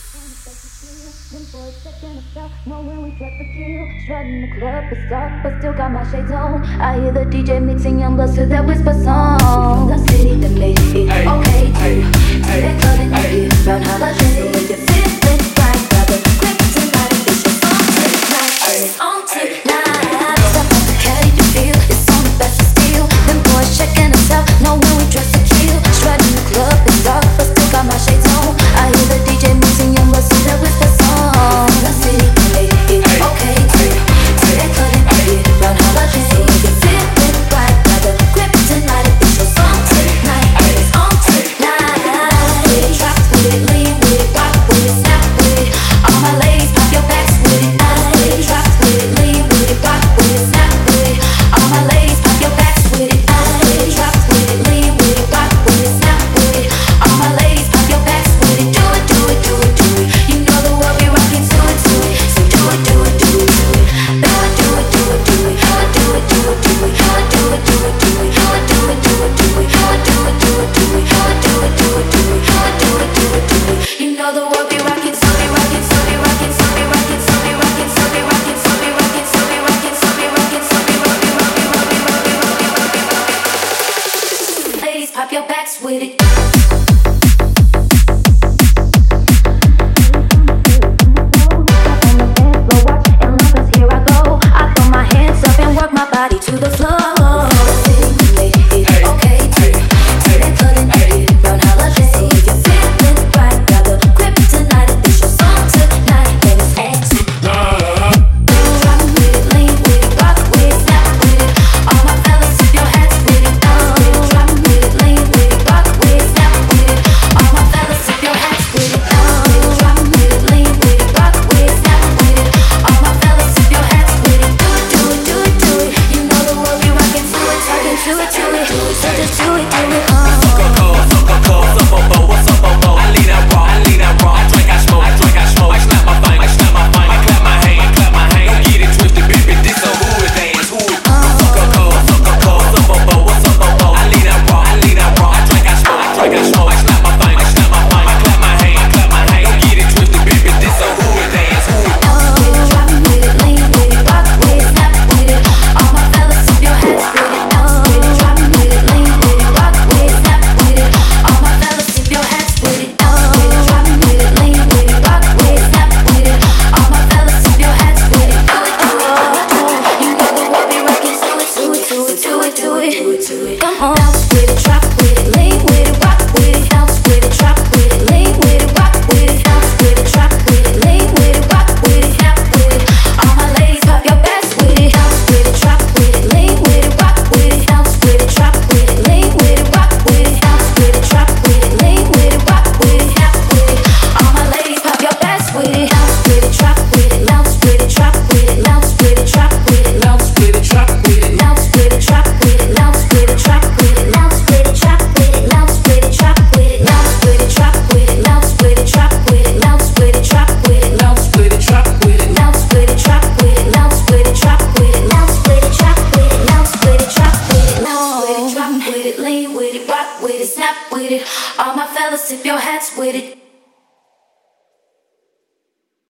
Then for a second I felt knowing we slept for kill. Strutting the club, it's dark, but still got my shades on. I hear the DJ mixing young bloods to that whisper song. From the city that made it okay to that club in the year round holiday. So if you're feeling right, grab a grip tonight. It's your song tonight, and it's on tonight. Step on the caddy, you feel it's on the best of steel. Them boys checking us out, knowing we dress to kill. Strutting the club, it's dark, but still got my shades on. I hear the DJ mixing young bloods to that whisper song. The city made it okay to that club in the year round holiday. So if you're feeling right, grab a grip tonight. It's your song tonight, and it's on tonight. With it, drop with it, lean with it, rock with it, snap with it. All my ladies, pop your backs with it. With it, drop with it, lean with it, rock with it, snap with it. All my ladies, pop your backs with it. With it, drop with it, lean with it, rock with it, snap with it. All my ladies, pop your backs with it. Do it, do it, do it, do it. You know the world be rocking to it, to it. So do it, do it, do it, do it. Do it, do it, do it, do it. Do it, do it, do it, do it. Do it, do it, do it, do it. Do it, do it, do it, do it. Do it, do it, do it, do it. Do it, do it, do it. Do it, do it, do it. You know the world be rocking, so be rocking, so be rocking, so be rocking, so be rocking, so be rocking, so be rocking, so be rocking, so be rocking, so be rocking, rocking, rocking, rocking, rocking, rocking, rocking. Ladies, pop your backs with it. Work my body to the floor. Made it okay to that club in the year round holiday. So if you're feeling right, grab a grip tonight. It's your song tonight, and it's on tonight. Drop with it, lean with it, rock with it, snap with it. All my fellas, tip your hats with it. Drop with it, lean with it, rock with it, snap with it. All my fellas, tip your hats with it. Drop with it, lean with it, rock with it, snap with it. All my fellas, tip your hats with it. Do it, do it, do it. You know the world be rocking to it, talking to it, to it. So just do it, do it. What's up, Bobo? I lean out raw, I lean out raw. I drink, I smoke, I drink, I smoke. I snap my thing, I snap my thing. I clap my hand, I clap my hand. Don't get it twisted, baby. This a who it dance, who it. What's up, Bobo? What's up, Bobo? I lean out raw, I lean out raw. I drink, I smoke, I drink, I smoke. I snap my thing, I snap my thing. I clap my hand, I clap my hand. Don't get it twisted, baby. This a who it dance, who it. Drop with it, lean with it, rock with it, snap with it. All my fellas, tip your hats with it. Drop with it, lean with it, rock with it, snap with it. All my fellas, tip your hats with it. Drop with it, lean with it, rock with it, snap with it. All my fellas, tip your hats with it. Do it, do it. You know the world be rocking, do it, do it, do it, do it, do it, do it, do it. Come on, bounce with it, drop with it, lean with it, rock with it, bounce with it, drop with it, lean with it, rock with it, bounce with it, drop with it, lean with it, rock with it, snap with it. All my ladies, pop your backs with it, bounce with it, drop with it, lean with it, rock with it, bounce with it, drop with it, lean with it, rock with it, bounce with it, drop with it, lean with it, rock with it, snap with it. All my ladies, pop your backs with it, bounce with it, drop with it, bounce with it, drop with it, bounce with it, drop with it, bounce with it, drop with it, bounce with it, drop with it, bounce with it, drop with it, bounce with it, drop with it, bounce with it, drop with it, bounce with it, drop with it, bounce with it, drop with it, bounce with it, drop with it, bounce with it, drop with it, bounce with it, drop with it, bounce with it, drop with it, bounce with it, drop with it, bounce with it, drop with it, bounce with it, drop with it, lean with it, rock with it, snap with it. All my fellas, tip your hats with it.